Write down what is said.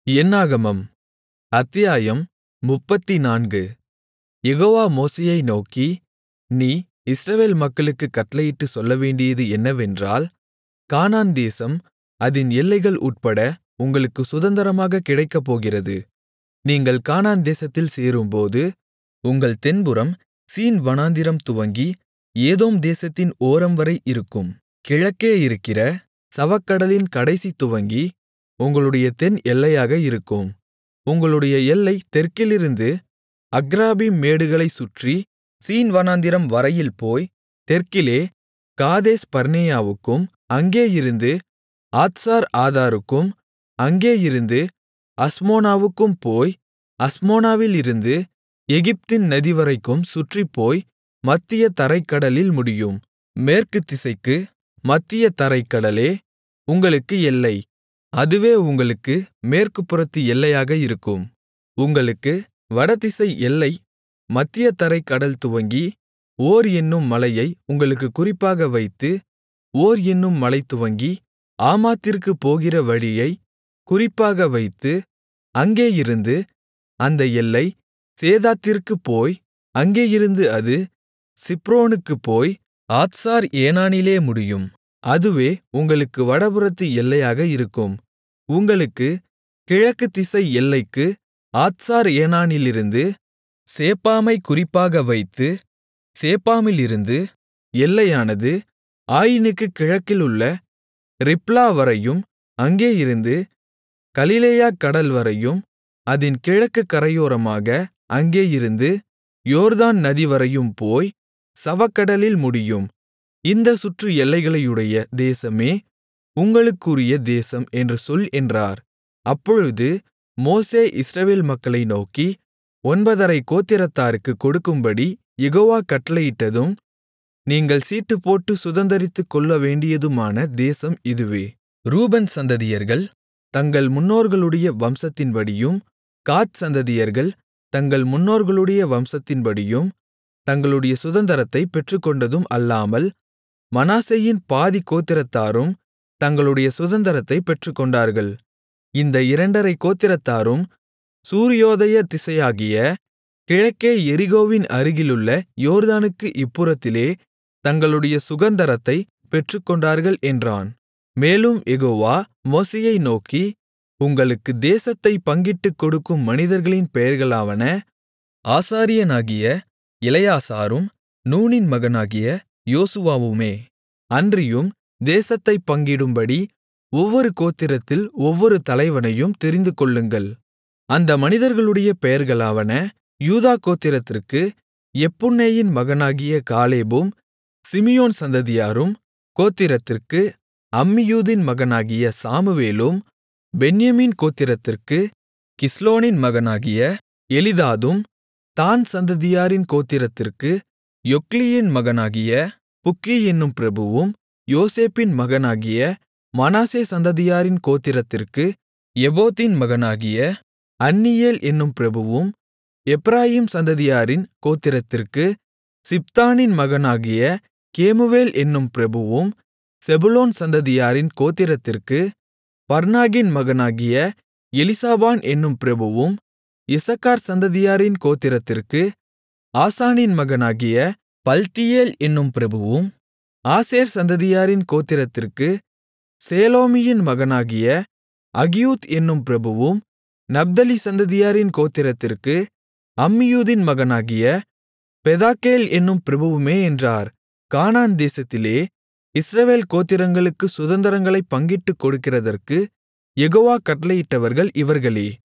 என்னாகமம் அத்தியாயம் 34. யெகோவா மோசேயை நோக்கி, நீ இஸ்ரவேல் மக்களுக்குக் கட்டளையிட்டுச் சொல்லவேண்டியது என்னவென்றால், கானான் தேசம் அதின் எல்லைகள் உட்பட உங்களுக்குச் சுதந்தரமாகக் கிடைக்கப்போகிறது. நீங்கள் கானான் தேசத்தில் சேரும்போது, உங்கள் தென்புறம் சீன் வனாந்திரம் துவங்கி ஏதோம் தேசத்தின் ஓரம்வரை இருக்கும். கிழக்கே இருக்கிற சவக்கடலின் கடைசி துவங்கி உங்களுடைய தென் எல்லையாக இருக்கும். உங்களுடைய எல்லை தெற்கிலிருந்து அக்ராபீம் மேடுகளைச் சுற்றி சீன் வனாந்திரம் வரையில் போய், தெற்கிலே காதேஸ் பர்னேயாவுக்கும், அங்கேயிருந்து ஆத்சார் ஆதாருக்கும், அங்கேயிருந்து அஸ்மோனாவுக்கும் போய், அஸ்மோனாவிலிருந்து எகிப்தின் நதிவரைக்கும் சுற்றிப்போய் மத்திய தரைக்கடலில் முடியும். மேற்கு திசைக்கு மத்திய தரைக்கடலே உங்களுக்கு எல்லை. அதுவே உங்களுக்கு மேற்குப்புறத்து எல்லையாக இருக்கும். உங்களுக்கு வடதிசை எல்லை மத்திய தரைக் கடல் துவங்கி ஓர் என்னும் மலையை உங்களுக்குக் குறிப்பாக வைத்து, ஓர் என்னும் மலை துவங்கி ஆமாத்திற்குப் போகிற வழியைக் குறிப்பாக வைத்து, அங்கேயிருந்து அந்த எல்லை சேதாத்திற்குப் போய், அங்கேயிருந்து அது சிப்ரோனுக்குப் போய் ஆத்சார் ஏனானிலே முடியும். அதுவே உங்களுக்கு வடபுறத்து எல்லையாக இருக்கும். உங்களுக்குக் கிழக்கு திசை எல்லைக்கு ஆத்சார் ஏனானிலிருந்து சேப்பாமைக் குறிப்பாக வைத்து, சேப்பாமிலிருந்து எல்லையானது ஆயினுக்குக் கிழக்கிலுள்ள ரிப்லா வரையும், அங்கேயிருந்து கலிலேயா கடல்வரையும், அதின் கிழக்குக் கரையோரமாக அங்கேயிருந்து யோர்தான் நதிவரையும் போய் சவக்கடலில் முடியும். இந்தச் சுற்று எல்லைகளையுடைய தேசமே உங்களுக்குரிய தேசம் என்று சொல் என்றார். அப்பொழுது மோசே இஸ்ரவேல் மக்களை நோக்கி, 9 கோத்திரத்தாருக்குக் கொடுக்கும்படி யெகோவா கட்டளையிட்டதும் நீங்கள் சீட்டுப்போட்டுச் சுதந்தரித்துக் கொள்ளவேண்டியதுமான தேசம் இதுவே. ரூபன் சந்ததியர்கள் தங்கள் முன்னோர்களுடைய வம்சத்தின்படியும், காத் சந்ததியர்கள் தங்கள் முன்னோர்களுடைய வம்சத்தின்படியும் தங்களுடைய சுதந்தரத்தைப் பெற்றுக்கொண்டதும் அல்லாமல், மனாசேயின் பாதிக் கோத்திரத்தாரும் தங்களுடைய சுதந்தரத்தைப் பெற்றுக்கொண்டார்கள். இந்த 2 கோத்திரத்தாரும் சூரியோதய திசையாகிய கிழக்கே எரிகோவின் அருகிலுள்ள யோர்தானுக்கு இப்புறத்திலே தங்களுடைய சுகந்தரத்தைப் பெற்றுக்கொண்டார்கள் என்றான். மேலும் யெகோவா மோசேயை நோக்கி, உங்களுக்கு தேசத்தைப் பங்கிட்டுக் கொடுக்கும் மனிதர்களின் பெயர்களாவன, ஆசாரியனாகிய எலெயாசாரும் நூனின் மகனாகிய யோசுவாவுமே. அன்றியும் தேசத்தைப் பங்கிடும்படி ஒவ்வொரு கோத்திரத்தில் ஒவ்வொரு தலைவனையும் தெரிந்துகொள்ளுங்கள். அந்த மனிதர்களுடைய பெயர்களாவன, யூதா கோத்திரத்திற்கு எப்புன்னேயின் மகனாகிய காலேபும் சிமியோன் சந்ததியாரும், கோத்திரத்திற்கு அம்மியூதின் மகனாகிய சாமுவேலும், பென்யமீன் கோத்திரத்திற்கு கிஸ்லோனின் மகனாகிய எலிதாதும், தான் சந்ததியாரின் கோத்திரத்திற்கு யொக்லியின் மகனாகிய புக்கி என்னும் பிரபுவும், யோசேப்பின் மகனாகிய மனாசே சந்ததியாரின் கோத்திரத்திற்கு எபோதின் மகனாகிய அன்னியேல் என்னும் பிரபுவும், எப்பிராயீம் சந்ததியாரின் கோத்திரத்திற்கு சிப்தானின் மகனாகிய கேமுவேல் என்னும் பிரபுவும், செபுலோன் சந்ததியாரின் கோத்திரத்திற்கு பர்னாகின் மகனாகிய எலிசாபான் என்னும் பிரபுவும், இசக்கார் சந்ததியாரின் கோத்திரத்திற்கு ஆசானின் மகனாகிய பல்த்தியேல் என்னும் பிரபுவும், ஆசேர் சந்ததியாரின் கோத்திரத்திற்கு சேலோமியின் மகனாகிய அகியூத் என்னும் பிரபுவும், நப்தலி சந்ததியாரின் கோத்திரத்திற்கு அம்மியூதின் மகனாகிய பெதாக்கேல் என்னும் பிரபுவுமே என்றார். கானான் தேசத்திலே இஸ்ரவேல் கோத்திரங்களுக்குச் சுதந்தரங்களைப் பங்கிட்டுக் கொடுக்கிறதற்கு யெகோவா கட்டளையிட்டவர்கள் இவர்களே.